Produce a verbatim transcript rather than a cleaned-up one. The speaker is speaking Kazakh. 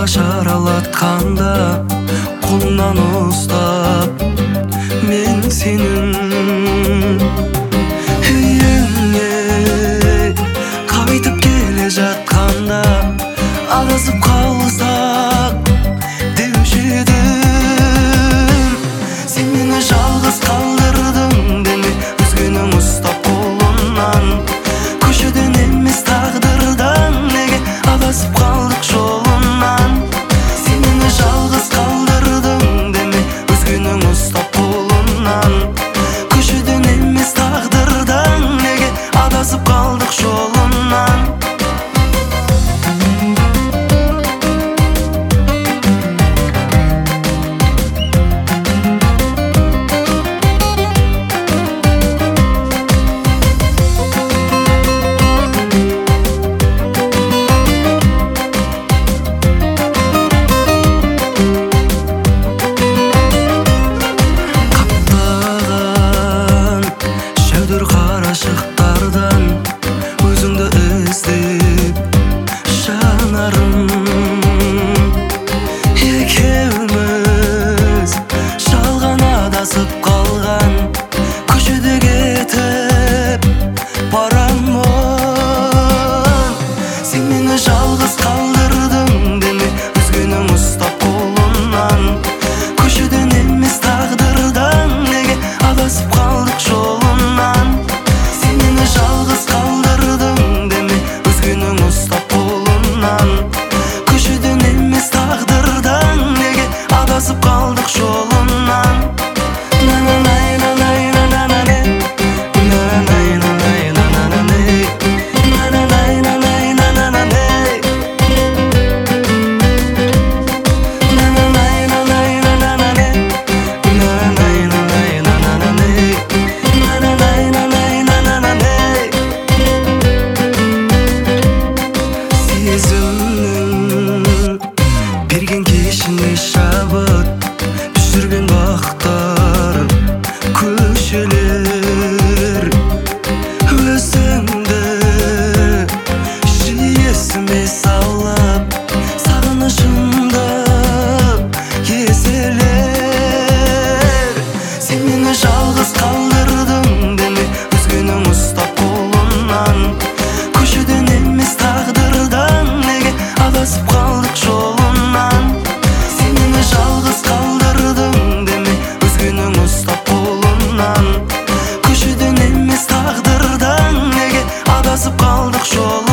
шаралатканда колуңдан устап мен сенин үйүңө кайтып келе жатканда адасып калсак деуші едім. Сен мени жалгыз калдырдың деме, өзгөнүң устап колунан. Көчөдөн эмес тагдырдан, неге адасып калдык жолунан. Сен мени жалгыз калдырдың деме, өзгөнүң устап колунан. Көчөдөн эмес тагдырдан, неге адасып калдык жолунан. Карашыктардан өзүңдү издеп жанарым, экөөбүз жалган адасып калган көчөдө кетип барамын. Сен мени жалгыз калдырдың деме, өзгөнүң устап колунан. Көчөдөн эмес тагдырдан, неге адасып калдык жолунан. Жалгыз калдырдың деме, өзгөнүң устап колунан. Көчөдөн эмес тагдырдан, неге адасып калдык жолунан. Берген кешінде шабыт түсірген бақтар көшелер. Өзіңді жиі есіме салып, сағынышымды еселер. Сен мені жалғыз қалдырдың деме, өзгенің ұстап қолынан. Көшеден емес тағдырдан, неге адасып қалдық жолынан. Сен мені жалғыз қалдырдың деме, өзгенің ұстап қолынан. Көшеден емес тағдырдан, неге адасып қалдық жолынан.